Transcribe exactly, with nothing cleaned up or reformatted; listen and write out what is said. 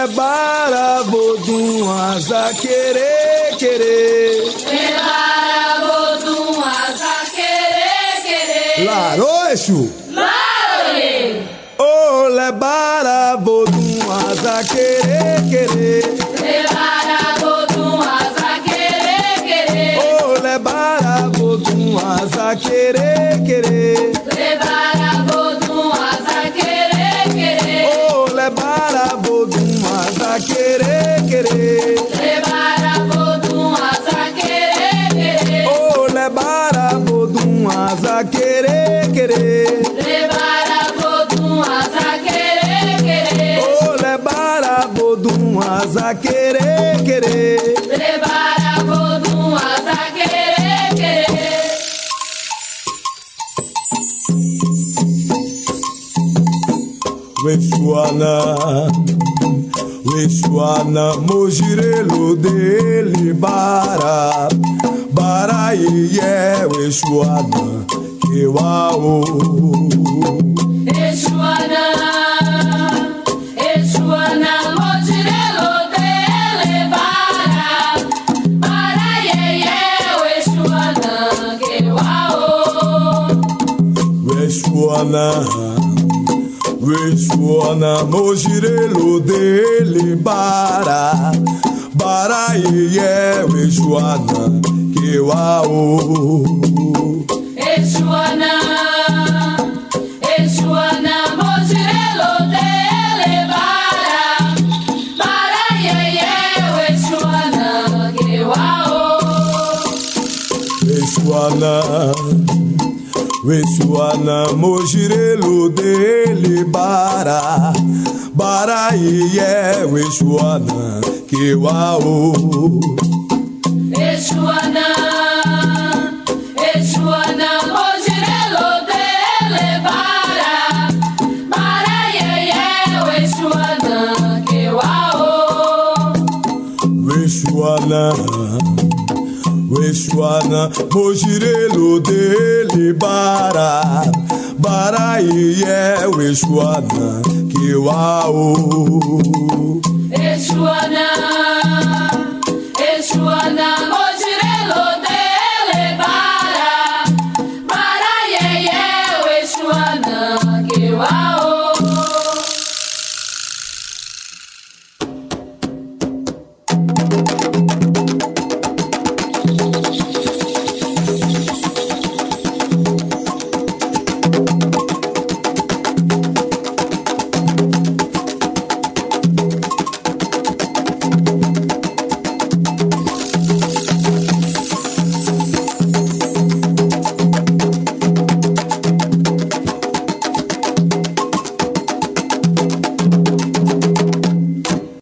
lebara vodum asa querer querer. Lebara vodum asa querer querer. Laro Exu. Laro. Oh lebara vodum asa querer querer. Lebara vodum asa querer querer. Oh lebara vodum asa querer querer. Lebara vodum asa querer querer. Oh lebara vodum asa querer querer. Lebara vodum asa querer querer. Oh lebara vodum asa querer querer. Lebara vodum asa querer querer. Oh lebara vodum asa querer querer. Lebara vodum asa querer querer. Wexuana, Wexuana, mojirelo dele bara, bara iye Wexuana, kewao. Exuana, Exuana, mojirelo dele bara, bara iye Exuana, kewao. Wexuana, Wexuana, mojirelo dele bara, bara iye Wexuana, kewao. Exuana, Exuana, mojirelo dele bara, bara iye Exuana, kewao. Wexuana, Wexuana, mojirelo dele bara, bara iye Wexuana, kewao. Exuana, Exuana, mojirelo dele bara, bara iye Exuana, kewao. Wexuana, Wexuana, mojirelo dele bara, bara iye Wexuana, kewao. Exuana.